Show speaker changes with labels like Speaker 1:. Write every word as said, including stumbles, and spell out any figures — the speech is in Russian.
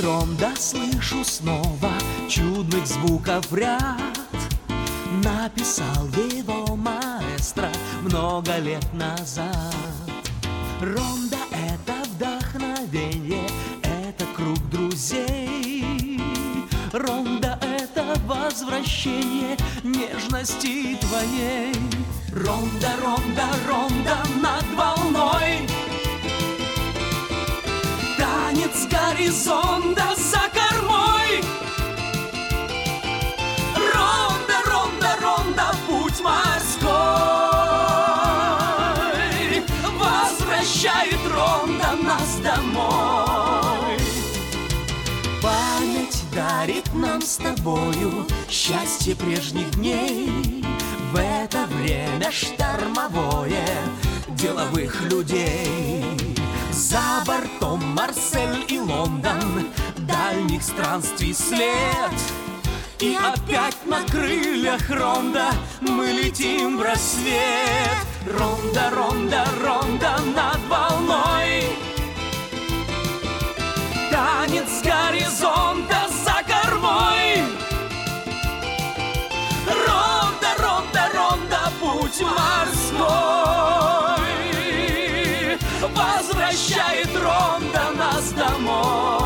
Speaker 1: ронда слышу снова чудных звуков ряд. Написал его маэстро много лет назад. Ронда — это вдохновение, это круг друзей. Ронда — это возвращение нежности твоей. Ронда, ронда, ронда над волной, танец горизонта за кормой. Ронда, ронда, ронда, путь морской возвращает ронда нас домой. Память дарит нам с тобою счастье прежних дней. В это время штормовое деловых людей. За бортом Марсель и Лондон, дальних странствий след. И опять на крыльях ронда мы летим в рассвет. Ронда, ронда, ронда над волной, танец горизонта за кормой. Ронда, ронда, ронда, путь морской возвращает ронда нас домой.